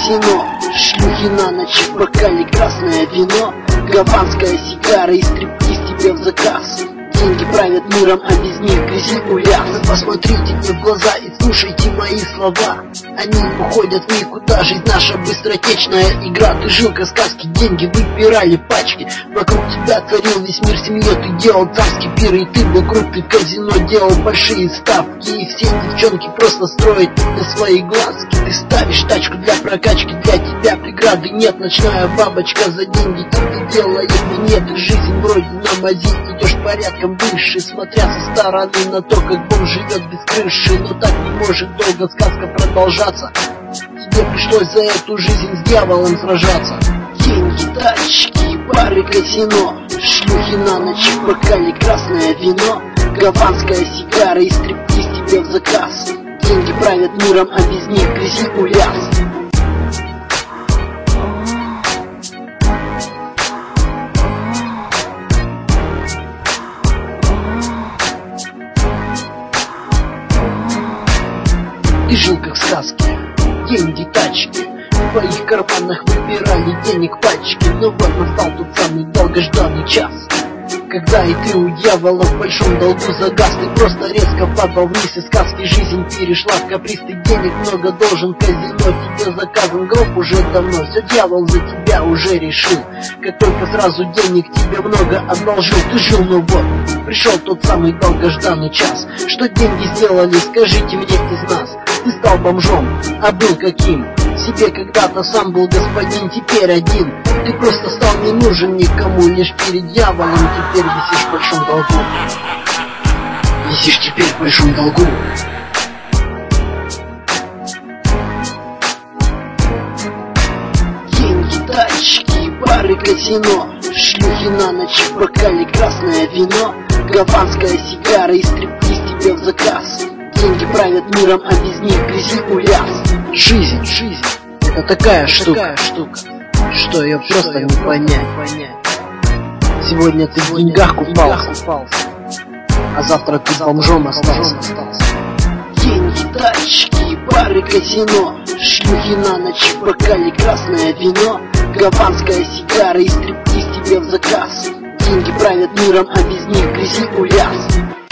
казино, шлюхи на ночь, в бокале красное вино, гаванская сигара и стриптиз тебе в заказ. Деньги правят миром, а без них грязи уляз. Посмотрите мне в глаза и слушайте мои слова. Они уходят в никуда, жизнь наша быстротечная игра. Ты жил как сказки, деньги выпирали пачки. Вокруг тебя творил весь мир семье, ты делал царский пир. И ты был крут, ты в казино делал большие ставки. И все девчонки просто строят на свои глазки. Ты ставишь тачку для прокачки, для тебя преграды нет. Ночная бабочка за деньги тебе делает нет. И жизнь вроде на мази, идешь порядком выше, смотря со стороны на то, как бомж живет без крыши. Но так не может долго сказка продолжаться. Тебе пришлось за эту жизнь с дьяволом сражаться. Деньги, тачки, бары, казино, шлюхи на ночь, в бокале красное вино, гаванская сигара и стриптиз тебе в заказ. Деньги правят миром, а без них грязи уляз. Ты жил как в сказке, деньги, тачки, в твоих карманах выбирали денег пачки. Но вот настал тот самый долгожданный час, когда и ты у дьявола в большом долгу загас. Ты просто резко падал вниз из сказки, жизнь перешла в каприз. Ты денег много должен, казино тебе заказан, гроб уже давно. Все дьявол за тебя уже решил, как только сразу денег тебе много одолжил. Ты жил, но вот пришел тот самый долгожданный час. Что деньги сделали, скажите мне из нас? Ты стал бомжом, а был каким? Себе когда-то сам был господин, теперь один. Ты просто стал не нужен никому, лишь перед дьяволом теперь висишь в большом долгу. Висишь теперь в большом долгу. Деньги, тачки, бары, казино, шлюхи на ночь, в бокале красное вино, гаванская сигара и стриптиз тебе в заказ. Деньги правят миром, а без них грязи уляз. Жизнь, это такая штука, что ее просто не понять. Сегодня ты в деньгах купался, а завтра ты бомжом остался. Деньги, тачки, бары, казино, шлюхи на ночь, в бокале красное вино, гаванская сигара и стриптиз тебе в заказ. Деньги правят миром, а без них грязи уляз.